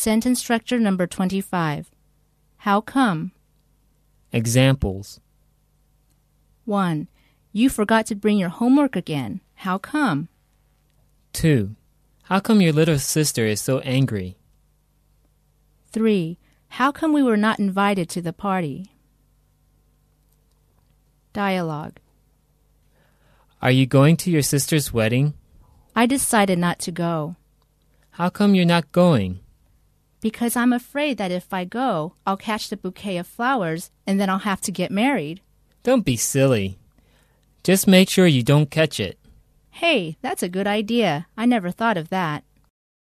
Sentence structure number 25. How come? Examples. 1. You forgot to bring your homework again. How come? 2. How come your little sister is so angry? 3. How come we were not invited to the party? Dialogue. Are you going to your sister's wedding? I decided not to go. How come you're not going? Because I'm afraid that if I go, I'll catch the bouquet of flowers and then I'll have to get married. Don't be silly. Just make sure you don't catch it. Hey, that's a good idea. I never thought of that.